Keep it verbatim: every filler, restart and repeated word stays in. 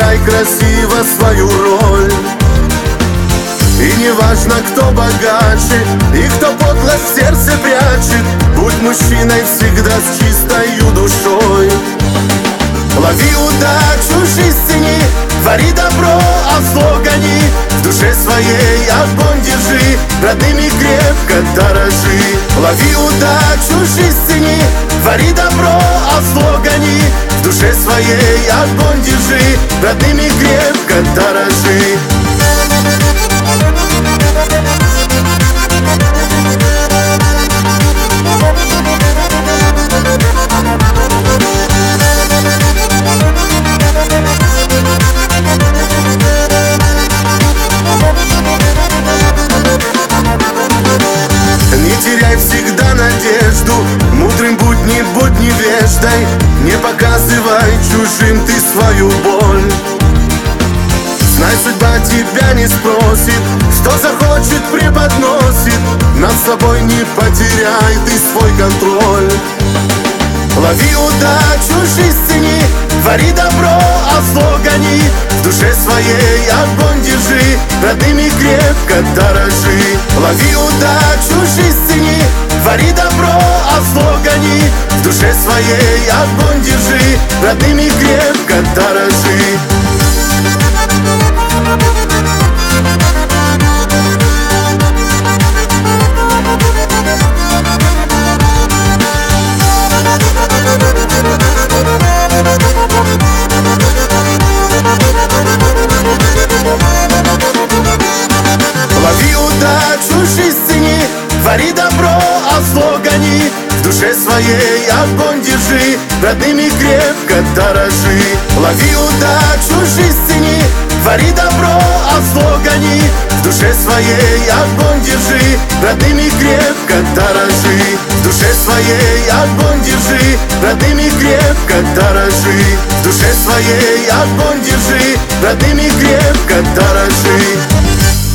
сыграй красиво свою роль. И не важно, кто богаче и кто подлость в сердце прячет, будь мужчиной всегда с чистою душой. Лови удачу, жизнь цени, твори добро, а зло гони. В душе своей огонь держи, родными крепко дорожи. Лови удачу, жизнь цени, твори добро, а зло гони. В душе своей огонь держи, родными крепко дорожи. Всегда надежду, мудрым будь, не будь невеждой, не показывай чужим ты свою боль. Знай, судьба тебя не спросит, что захочет преподносит. Над собой не потеряй ты свой контроль. Лови удачу, жизнь цени, твори добро, а зло гони. В душе своей огонь держи, родными крепко дорожи. Лови удачу, жизнь цени, твори добро, а зло гони. В душе своей огонь держи, родными крепко дорожи. Лови удачу, жизнь цени, твори добро, а зло гони. В душе своей огонь держи, родными крепко дорожи. Лови удачу, жизнь цени, твори добро, а зло гони. В душе своей огонь держи, родными крепко дорожи. В душе своей огонь держи, родными крепко дорожи. В душе своей огонь держи, родными крепко дорожи.